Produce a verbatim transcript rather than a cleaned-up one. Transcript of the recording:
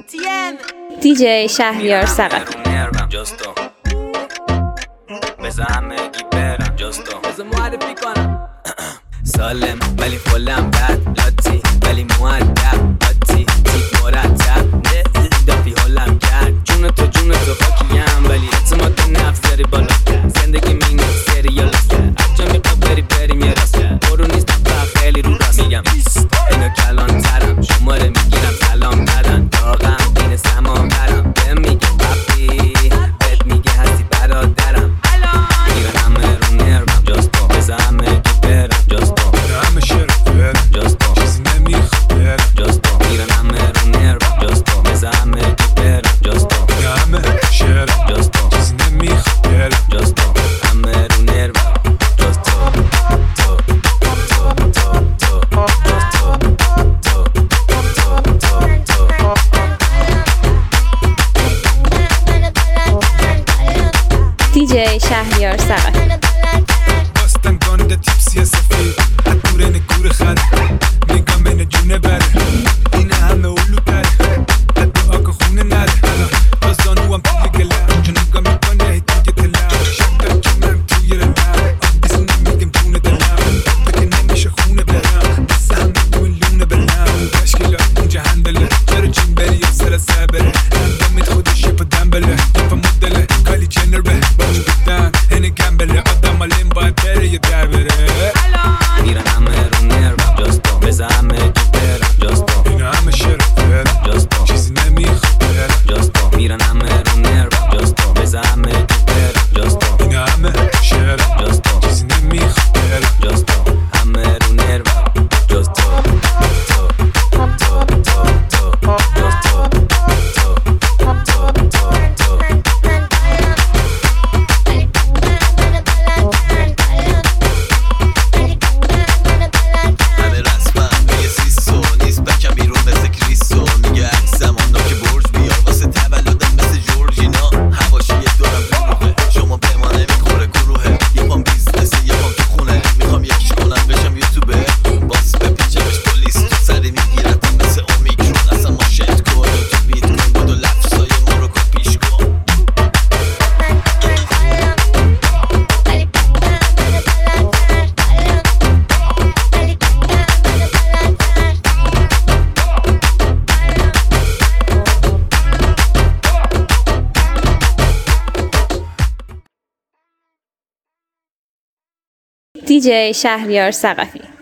دی جی شهریار ثقفی. بذار همگی برم جستو بذار معرفی کنم سالم ولی فلم بد لاتی ولی مؤدب آتی تیک مرتب دافی حالم کرد جون تو جون تو خاکیم ولی اعتماد به نفس داری بالا زندگی می نیست سریال از جا میخواد بری بریم یه راست برو نیست و خیلی رو راست میگم اینا کلان ترم شماره میگیرم سلام ندن داغم این سمان برم بهم میگه پاپی بهت میگه هستی برادرم میرن همه رو نرمم جستو بذار همه گی برم جستو همه شرف برم جستو چیزی نمیخواد برم جستو میرن همه رو نرمم جستو بذار همه گی برم جستو همه شرف جستو چیزی نمیخواد برم جستو همه رو نرمم جستو تو تو تو تو جستو تو تو تو تو دی جی شهریار ثقفی. باستن گانده تیپسی سفید از دور نگور خره نگام بین جونه بره این همه اولو تره از دعا که خونه نره با زانو هم توی گلم چون نگاه میکنه هی توی تلم شب دار جونم توی رلم آبیزی نمیگم جونه دلم فکر نمیشه خونه برم بس همه تو این لونه برم تشکیلات اینجا هندله چرا چین بری یا سر سبره اندامید خودش یه پا دنبله یه پا مدله کالی جنر به باش بدن هنه گمبله آدم آلیم باید بره یا در بره میرن همه رو نرمم جستو بذار همه گی برم جستو اینا همه شرف برم جستو چیزی نمیخواد برم جستو میرن همه رو نرمم جستو بذار همه گی برم جستو اینا همه شرف جستو چیزی نمیخواد برم جستو همه رو نرمم جستو تو تو تو تو جستو تو تو تو تو همه رسمم به یه سیسو نیست بکم بیرون مثل کریسو میگه عکسم آن که برج بیار واسه تولدم مثل جورجینا هواشی دارم دروغه شما به ما نمیخوره گروهه یه پام بیزنسه یه پام تو خونه میخوام یکیش کنم بشم یوتیوبر باس بپیچمش پلیس تو سری میگیرتم مثل اومیکرون اصلا ما شد کن و تو بیت کن بود و لفظای ما رو کپیش کن دی جی شهریار ثقفی.